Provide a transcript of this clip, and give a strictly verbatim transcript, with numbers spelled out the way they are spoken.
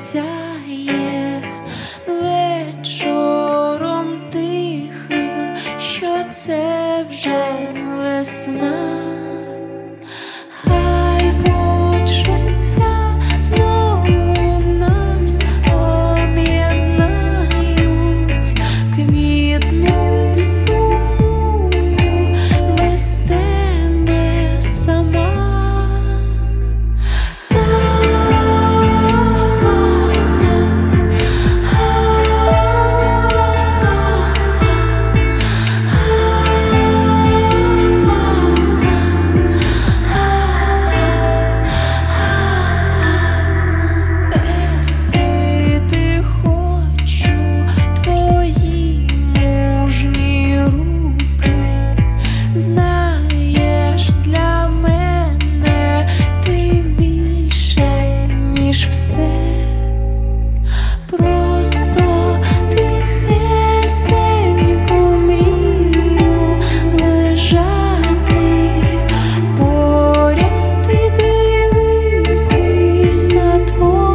сяє вечором тихим, що це вже весна. Хай почуття знову нас об'єднають, квітну й сумую без тебе сама. Знаєш, для мене ти більше, ніж все. Просто тихесенько мрію лежати поряд і дивитись на твої